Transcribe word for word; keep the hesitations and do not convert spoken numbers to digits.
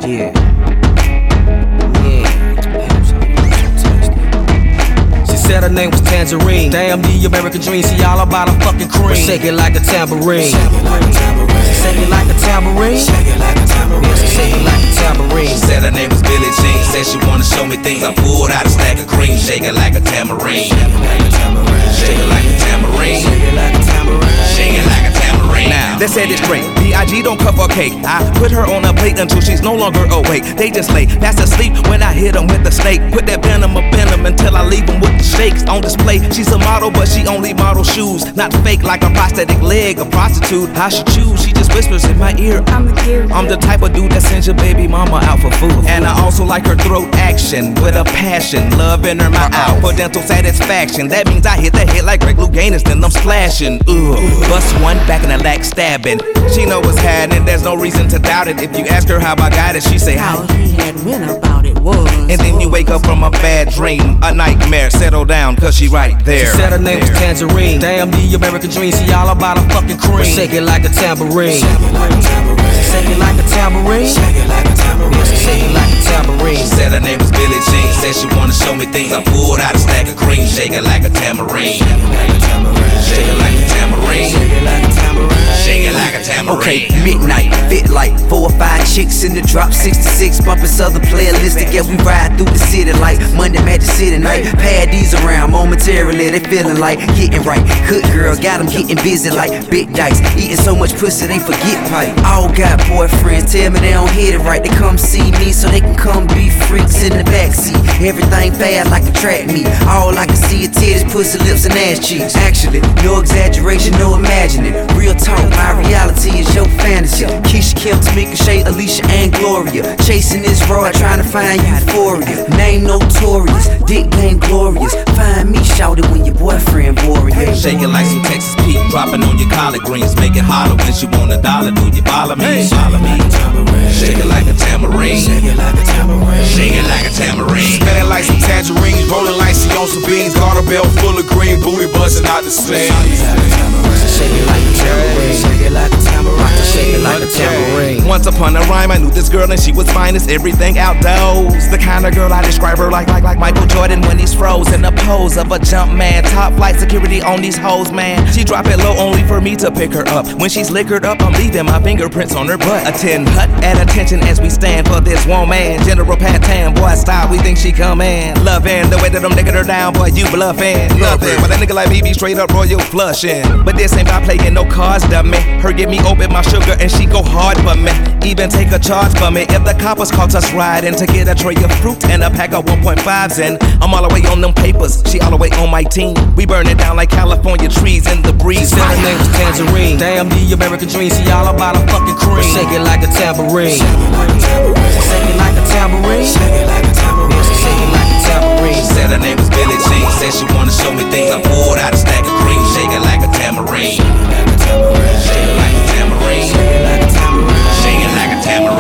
Yeah. Said her name was Tangerine. Damn, the American dream, see all about a fucking cream. Shake it like a tambourine. Shake it like a tambourine. Shake it like a tambourine. Shake it like a tambourine. Yeah, shake it like a tambourine. She said her name was Billie Jean. Said she wanna show me things. I pulled out a stack of cream. Shake it like a tambourine. Shake it like a tambourine. Shake it like a tambourine. Shake it like a tambourine. Shake it like a tambourine. Now, they said it's great. B I G don't cover cake. I put her on a plate until she's no longer awake. They just lay fast asleep when I hit them with the snake. Put that venom up in them until I leave them with the shakes on display. She's a model, but she only models shoes. Not fake like a prosthetic leg, a prostitute. How she choose? She just whispers in my ear. I'm the cute. I'm the type of dude that sends your baby mama out for food. And I also like her throat action with a passion. Love in her mouth out for dental satisfaction. That means I hit the head like Greg Louganis, then I'm splashing. Ugh. Bust one back in the leg stabbing. She know what's happening, there's no reason to doubt it. If you ask her how I got it, she say how he had went about it was. And then you wake up from a bad dream, a nightmare. Settle down, cause she right there. She said her name was Tangerine. Damn, the American dream, see all about a fucking cream. Shake it like a tambourine. Shake it like a tambourine. Shake it like a tambourine. Shake it like a tambourine. Shake it like a tambourine. She said her name was Billie Jean. Said she wanna show me things. I pulled out a stack of cream. Shake it like a tambourine. Shake it like a tambourine. Shake it like a tambourine. Shake it like a tambourine. Shake it like a tambourine. Okay, midnight, fit like four or five chicks in the drop, sixty-six bumping Southern playalistic. Yeah, we ride through the city like Monday Magic City night. Paddies around momentarily, they feeling like getting right. Good girl, got them getting busy like big dice. Eating so much pussy, they forget pipe. All got boyfriends, tell me they don't hit it right. They come see me so they can come be freaks in the backseat. Everything fast like a track meet. All I can see is titties, pussy, lips, and ass cheeks. Actually, no exaggeration, no imagining. Real talk, my reality is your fantasy. Keisha, Kim, Tamika, Shay, Alicia, and Gloria. Chasing this road, trying to find euphoria. Name notorious, dick game glorious. Find me, shout it when your boyfriend warrior. Shake it like some Texas Pete, dropping on your collard greens. Make it holler when she want a dollar. Do you follow me? Follow me. Shake it like a tambourine. Shake it like a tambourine. Shake it like a tambourine. Smelling like some tangerines, rolling like she on some beans. Garter belt full of green, booty busting out the seams. Shake it like a tambourine. Shake it like a tambourine. Shake it like a tambourine. Once upon a rhyme, I knew this girl and she was fine as everything outdoors. The kind of girl I describe her like like like Michael Jordan when he's froze in the pose of a jump man. Top flight security on these hoes, man. She drop it low only for me to pick her up. When she's liquored up, I'm leaving my fingerprints on her butt. Attend hut at attention as we stand for this woman. General Patan, boy style, we think she coming. Loving the way that I'm nicking her down, boy you bluffing. Nothing, but a nigga like me be straight up royal flushing. But this ain't about playing no cards, dummy. Her give me open my sugar and she go hard for me. Even take a charge for me if the coppers caught us riding to get a tray of fruit and a pack of one point fives in. I'm all the way on them papers, she all the way on my team. We burn it down like California trees in the breeze. She said her name was Tangerine. Damn, the American dream, see all about a fucking cream. Shake it like a tambourine. Shake it like a tambourine. Shake it like a tambourine. Shake it like a tambourine. Shake it like a tambourine. She said her name was Billie Jean. Said she wanna show me things. I pulled out a stack of cream. Shake it like a tambourine. Shake it like a tambourine. Shake it like a tambourine. Shake it like a tambourine.